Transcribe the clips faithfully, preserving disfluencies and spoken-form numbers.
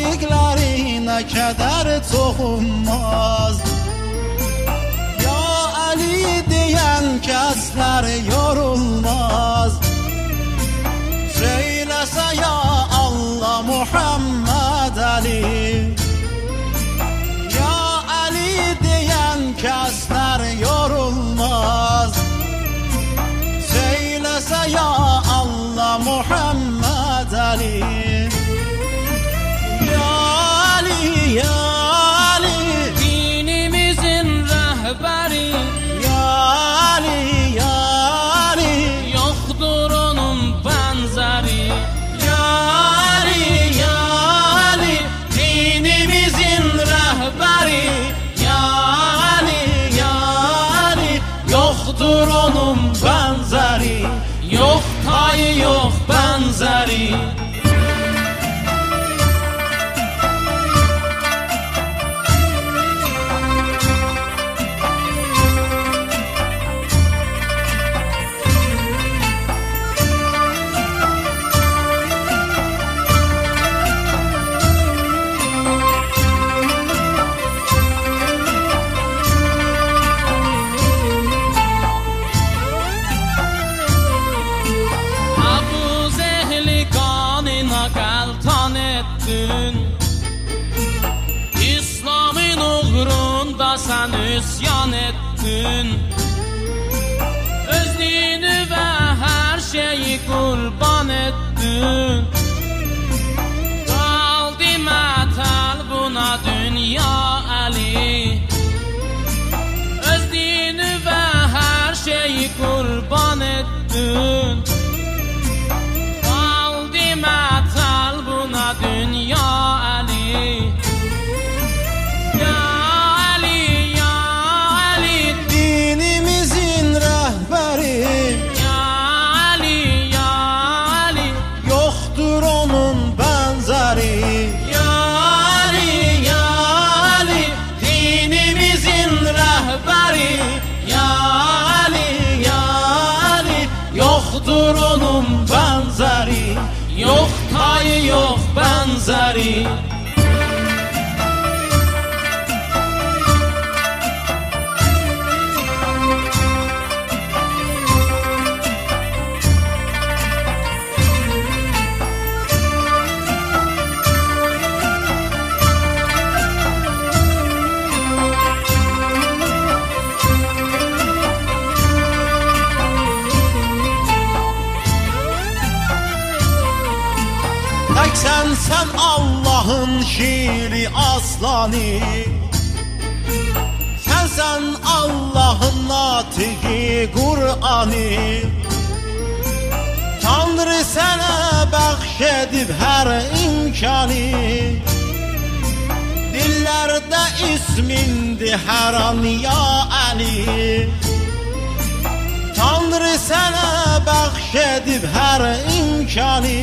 aşıklarına keder toxunmaz. Ya Ali diyen kesler yorulmaz. Söylese ya Allah Muhammed Ali. Ya Ali diyen kesler yorulmaz. Söylese ya Allah Muhammed Ali. Ya Ali, ya Ali, dinimizin rehberi. Ya Ali, ya Ali, Yoktur onun benzeri. Ya Ali, ya Ali, dinimizin rehberi. Ya Ali, ya Ali, Yoktur onun benzeri. Yok tayı yok benzeri. İslam'ın uğrunda sen isyan ettin. Özlüğünü ve her şeyi kurban ettin. Kaldı metal buna dünya Ali. Özlüğünü ve her şeyi kurban ettin. Kaldı metal buna dünya Ali. Ya Ali, ya Ali, dinimizin rehberi. ya Ali, ya Ali, Yoktur onun benzeri. ya Ali, ya Ali, Dinimizin rehberi. ya Ali, ya Ali, Yoktur onun benzeri. yok tayı yok benzeri. Tek sen sen Allah'ın şiiri aslanı. Sen sen Allah'ın natiqi Kur'an'ı. Tanrı sana bəxş her imkanı. Dillerde ismindi her an ya Ali. Tanrı sana bəxş her imkanı.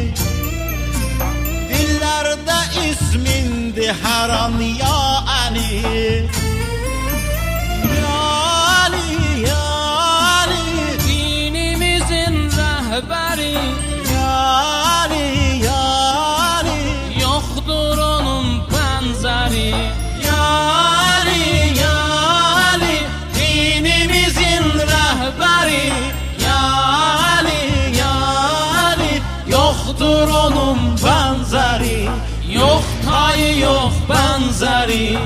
Dillerde ismindi her an ya Ali. Ya Ali, ya Ali, Dinimizin rehberi. Ya Ali, ya Ali, Yoktur onun benzeri. Ya Ali, ya Ali, dinimizin rehberi. Ya Ali, ya Ali, Yoktur onun benzeri. yok tayı yok benzeri.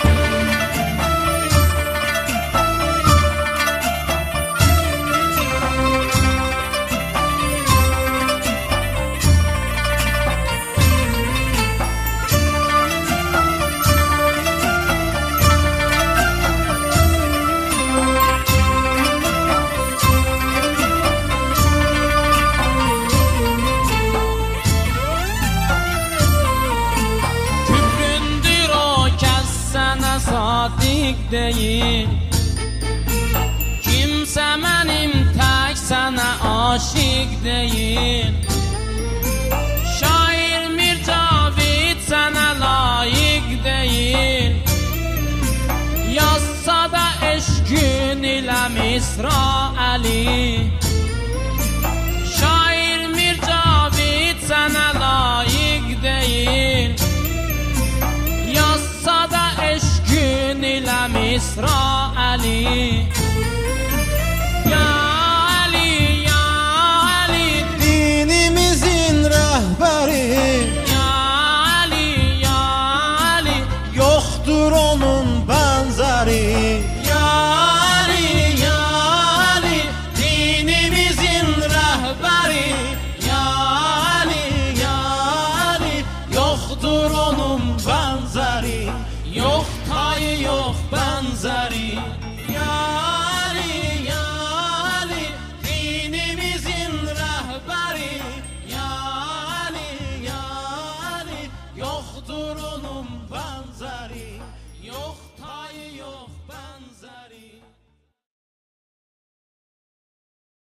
Sadık değil. Kimse benim tek sana aşık değil. Şair Mircavit sana layık değil. Yazsa da eşkün ile Misra Ali. Şair Mircavit sana layık değil. İsraili. Ya Ali, ya Ali, Dinimizin rehberi, ya Ali, ya Ali, yoktur onun benzeri. Ya Ali, ya Ali, dinimizin rehberi. Ya Ali, ya Ali, yoktur onun benzeri. yok tayı yok benzeri.